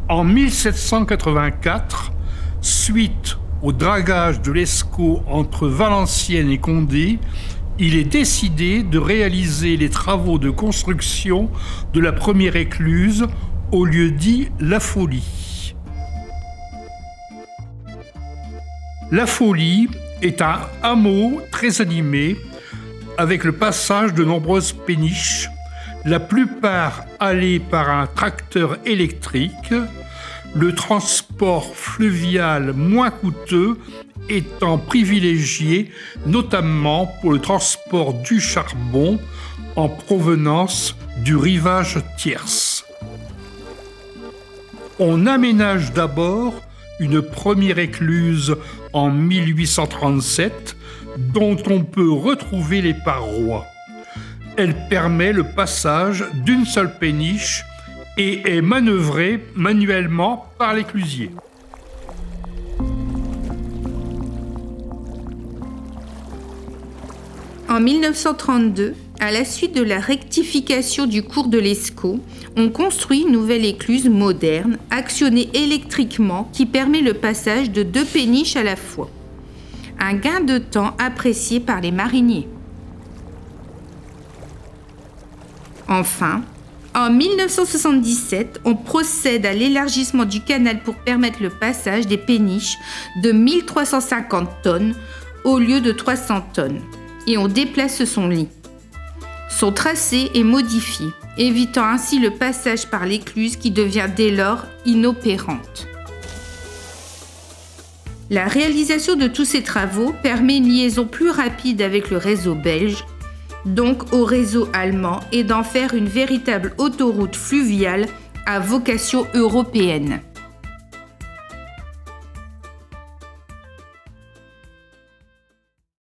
En 1784, suite au dragage de l'Escaut entre Valenciennes et Condé, il est décidé de réaliser les travaux de construction de la première écluse au lieu dit La Folie. La Folie est un hameau très animé avec le passage de nombreuses péniches, la plupart allées par un tracteur électrique, le transport fluvial moins coûteux étant privilégié notamment pour le transport du charbon en provenance du rivage tierce. On aménage d'abord une première écluse en 1837 dont on peut retrouver les parois. Elle permet le passage d'une seule péniche et est manœuvrée manuellement par l'éclusier. En 1932, à la suite de la rectification du cours de l'Escaut, on construit une nouvelle écluse moderne, actionnée électriquement, qui permet le passage de 2 péniches à la fois. Un gain de temps apprécié par les mariniers. Enfin, en 1977, on procède à l'élargissement du canal pour permettre le passage des péniches de 1350 tonnes au lieu de 300 tonnes. Et on déplace son lit. Son tracé est modifié, évitant ainsi le passage par l'écluse qui devient dès lors inopérante. La réalisation de tous ces travaux permet une liaison plus rapide avec le réseau belge, donc au réseau allemand, et d'en faire une véritable autoroute fluviale à vocation européenne.